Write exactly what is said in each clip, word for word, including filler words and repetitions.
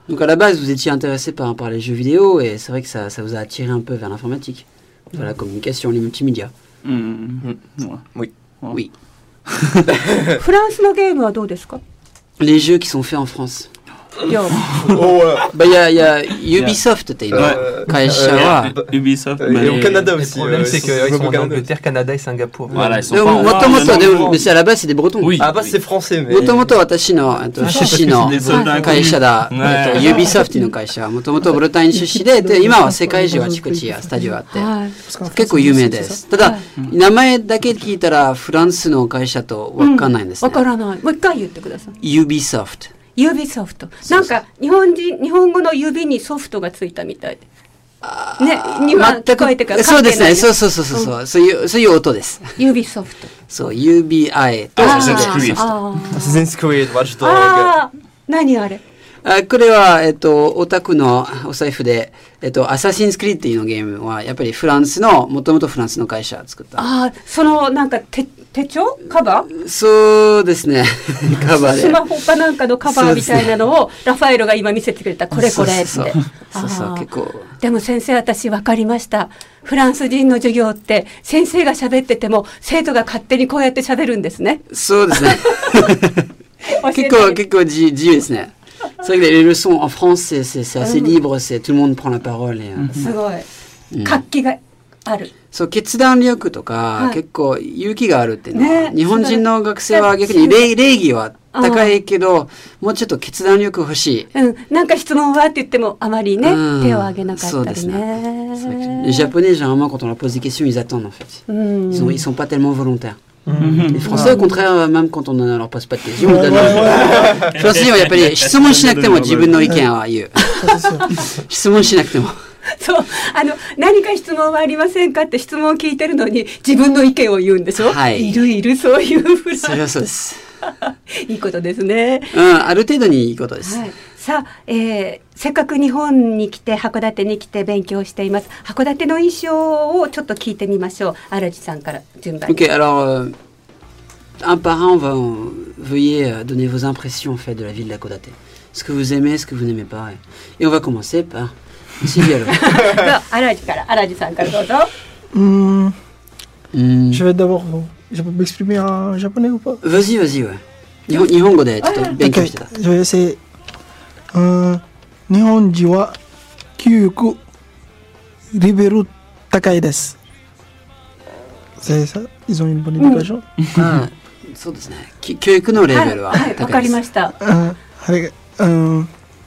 Donc à la base, vous étiez intéressé par, par les jeux vidéo et c'est vrai que ça, ça vous a attiré un peu vers l'informatique, vers la communication, les multimédias. Mmh. Mmh. Oui. Oui. フランスのゲームはどうですか？ Les jeux qui sont faits en France. いや、 Bah, il y a, il y a Ubisoft, t'as une Kaisha. Ubisoft. Et au Canada Le aussi. problème, euh, c'est ils qu'ils sont sont en au Canada. Angleterre, Canada et Singapour. Voilà, ils sont Mais pas en moto France, moto, mais de- non. mais c'est à la base, c'est des Bretons. Oui. Ah bah c'est français mais. もともと私のえっと出身の des soldats inconnus. 会社だ、 ねえっと、Ubisoft の会社、もともとブルターニュ出身で、で今は世界中あちこちスタジオあって、 はい。 結構有名です。ただ、名前だけ聞いたらフランスの会社とわかんないんですわね。 からない。もう一回言ってください。 Ubisoft。 指ソフト。なんか日本人日本語の指にソフトがついたみたいで。ね、日本聞こえてからそうですね。そうう。 そうそうそうそう、そういうそういう音です。 指ソフト。 そう、ユービーアイ と。 あー Assassin's Creed. あー Assassin's Creed Watch Dogs. あー、何あれ？ あ、これは、えっと、オタクのお財布で、えっと、アサシンスクリードっていうのゲームは、やっぱりフランスの、もともとフランスの会社が作った。 ああ、そのなんか手手帳カバー？ そうですね。カバーで。 スマホかなんかのカバーみたいなのをラファエロが今見せてくれた、これこれって。 そうそうそうそうそうあー結構。 でも先生、私分かりました。フランス人の授業って先生が喋ってても生徒が勝手にこうやって喋るんですね。 そうですね。 教えて結構、結構自自由ですね。C'est vrai que les leçons en France, c'est, c'est, c'est assez libre, c'est, tout le monde prend la parole. Et, euh, すごい。 うん活気がある。 そう、決断力とか、 はい結構勇気があるっていうのは、 ね日本人の学生は逆に礼礼儀は高いけど、もうちょっと決断力欲しい。 うん、なんか質問はって言ってもあまりね、 うん手を挙げなかそうですったりね。 ね。C'est vrai que les Japonais, généralement, quand on leur pose des questions, ils attendent en fait. うん、 Ils sont, ils sont pas tellement volontaires. Les Français, au contraire, même quand on ne leur pose pas de questions, ils donnent. フランス人はやっぱり質問しなくても自分の意見は言う。質問しなくても。 そう、あの何か質問はありませんかって質問を聞いてるのに自分の意見を言うんでしょ。 はい。 いるいるそういうフランス。 それはそうです。 いいことですね。 うん、ある程度にいいことです。 はい、さあ、えー、せっかく日本に来て函館に来て勉強しています。函館の印象をちょっと聞いてみましょう。荒地さんから順番に。 Ok, alors euh, un par un, on va, on- veuillez euh, donner vos impressions en fait de la ville d'Hakodate. Ce que vous aimez, ce que vous n'aimez pas. Et, et on va commencer par Sylvie alors. 荒地から荒地さんからどうぞ。 Hum, Hmm. je vais d'abord. Je peux m'exprimer en japonais ou pas? Vas-y, vas-y, ouais. Nihon- Nihongo de, ちょっと勉強してた。 Ok, je vais essayer. Euh, 日本人は教育レベル高いです。C'est ça? Ils ont une bonne éducation? ああ、そうですね。き教育のレベルははい、はい、わか高いです。 りました。 Euh, avec, euh,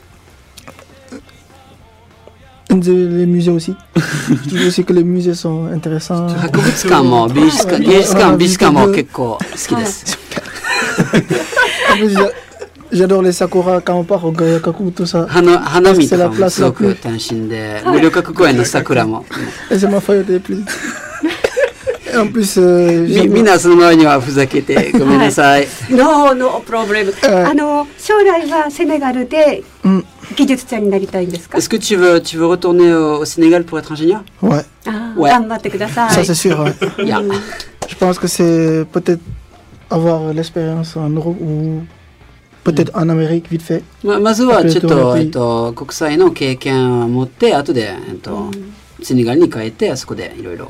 les musées aussi. Je trouve aussi que les musées sont intéressants. 博物館も美術館、芸術館、美術館も結構好きです。 En plus, j'a- j'adore les sakura quand on part au Gayakaku, tout ça. 花花見とかもすごく楽しんで、無料格公園の桜も。 Et c'est ma faute de plus. Et en plus, euh, み j'aime- みんなその周りにはふざけてごめんなさい。 ノーノープロブレム。あの将来はセネガルで Mm, 技術者になりたいんですか。 Est-ce que tu veux, tu veux retourner au, au Sénégal pour être ingénieur? ouais, あー Ouais. 頑張ってくださ ça い。 c'est sûr. Ouais. いや、 Je pense que c'est peut-être avoir l'expérience en Europe ou peut-être en Amérique vite fait. ままずはちょっと、 うんえっと、国際の経験を持って後で、えっとセネガルに帰ってあそこでいろいろ。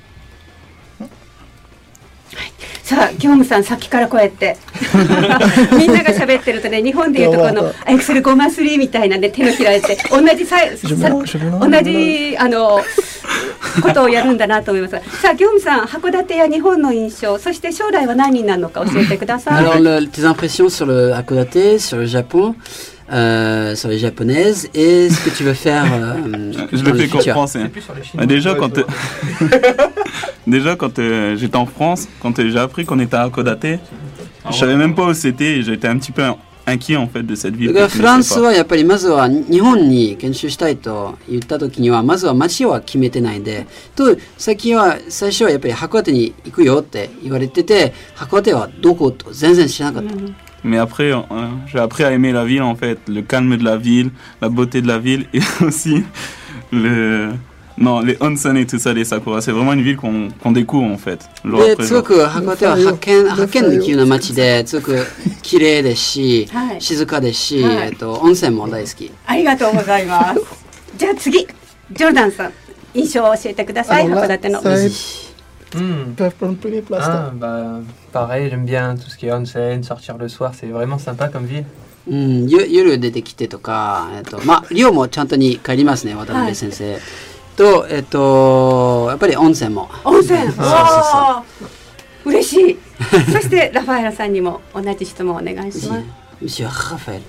さあ、ギョムさんさっきからこうやってみんなが喋ってるとね、日本でいうとこのエクセルごマスリーみたいなね、手のひらで同じささ Je mélange, je mélange, 同じあのことをやるんだなと思いますが、さあギョムさん、函館や日本の印象、そして将来は何になるのか教えてください。 Alors, le- tes impressions sur le Hakodate, sur le Japon, euh, sur les japonaises, et ce que tu veux faire euh, Je dans le le fais qu'en futur. français. Plus sur les Bah, Chinois. déjà, quand, euh, déjà, quand euh, j'étais en France, quand euh, j'ai appris qu'on était à Hakodate, je savais même pas où c'était et j'étais un petit peu inquiet en fait de cette ville. だから que je フラン connaissais ス pas. はやっぱりまずは日本に研修したいと言った時にはまずは街は決めてないで、と先は最初はやっぱり函館に行くよって言われてて、函館はどこと全然知らなかった。 Mais après, euh, j'ai appris à aimer la ville en fait, le calme de la ville, la beauté de la ville et aussi le, Non, les onsen et tout ça, les sakura, c'est vraiment une ville qu'on qu'on découvre en fait. Jour で après す jour. ごく函館は発見発見の急な街ですごく綺麗ですし、 はい静かですし、 はいえっと温泉も大好き。 ありがとうございます。じゃあ次、ジョルダンさん、印象を教えてください。函館の。 Hmm. Pour premier place. Ah, bah, pareil, j'aime bien tout ce qui est onsen, sortir le soir, c'est vraiment sympa comme ville. うん、ゆ夜出てきてとか、えっとまあ寮もちゃんとに帰りますね、渡辺先生。とえっとやっぱり温泉も。 温泉。 そうそうそう。 わあ、嬉しい。そしてラファエラさんにも同じ質問をお願いします。 Monsieur Raphaël.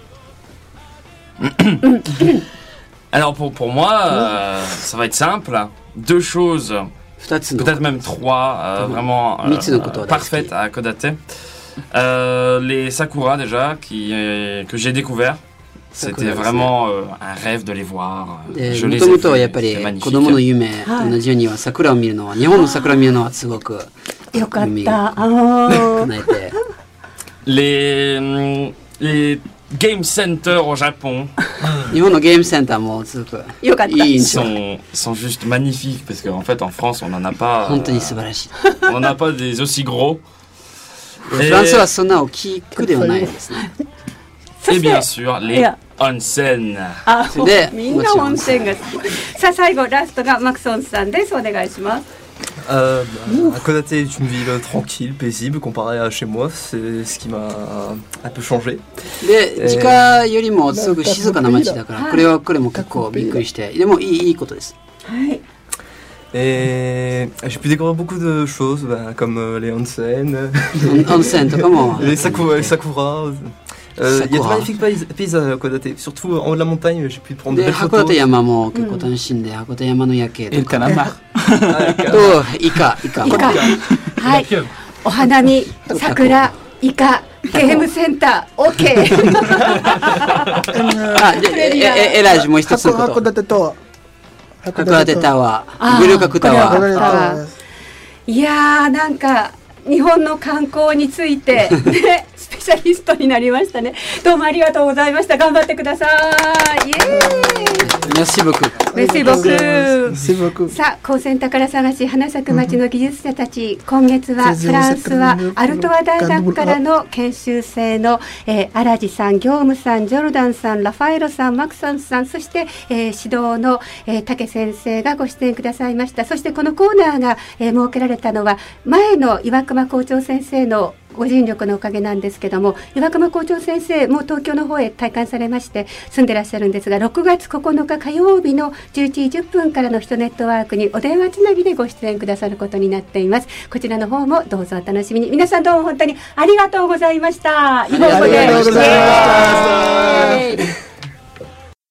Alors pour, pour moi, euh, ça va être simple. Deux choses, 二つの。 peut-être même trois, euh, vraiment euh, Mitsu no koto wa parfaites à Hakodate. Euh, les sakura déjà, qui, euh, que j'ai découvert. C'était Sakura, vraiment euh, un rêve de les voir. で Je も les と ai もとはやっ vus, ぱり c'était magnifique. 子供の夢と同じようには桜を見るのは日本の桜を見るのはすごくよかっ夢た。あー叶えて。 Les, hum, les game centers au Japon 日本のゲームセンターもすごくよかった。 いい印象。 sont, sont juste magnifiques parce qu'en fait en France on n'en a pas, 本当に素晴らしい。 on n'en a pas des aussi gros. フランスはそんな大きくではないですね。 そ Et して bien sûr les Yeah. onsen. あ、 それでみんな温泉が好き。さあ最後ラストがマクソンさんです。お願いします。 Euh, bah, Hakodate est une ville tranquille, paisible comparée à chez moi, c'est ce qui m'a un peu changé. で、実家よりもすごく静かな街だから、これはこれも結構びっくりして、でもいいいいことです。 はい。 Et j'ai pu découvrir beaucoup de choses, bah, comme euh, les onsen, 温泉とかも。 les sakura. Les sakura. Euh, il y a de Sakura. magnifiques paysa- paysages à Hakodate, surtout en haut de la montagne, j'ai pu prendre de で、 belles 函 photos. 館山も結構楽しんで、函館山の夜景 Et と le か。 calamar. と、イカ、イカ。 イカ。はい。お花見、桜、イカ、ゲームセンター、オッケー。 あ、で、え、え、えらいもう一つのこと。 Hakodate と函館タワあーー、グルカクタワこれー。 はいやーなんか日本の観光について、ね、スペシャリストになりましたね。どうもありがとうございました。頑張ってください。イエーイ。 メッシブク。 メシボク。 Merci beaucoup. さあ、高専宝探し花咲く町の技術者たち、今月はフランスはアルトワ大学からの研修生の、えー、荒地さん、業務さん、ジョルダンさん、ラファエロさん、マクソンさん、そして、えー、指導の、えー、竹先生がご出演くださいました。そしてこのコーナーが、えー、設けられたのは前の岩隈校長先生のご尽力のおかげなんですけども、岩隈校長先生も東京の方へ退官されまして住んでらっしゃるんですが、ろくがつここのか火曜日のじゅういちじじゅっぷんからのヒトネットワークにお電話つなぎでご出演くださることになっています。こちらの方もどうぞお楽しみに。皆さんどうも本当にありがとうございました。 ありがとうございました。 イエーイ。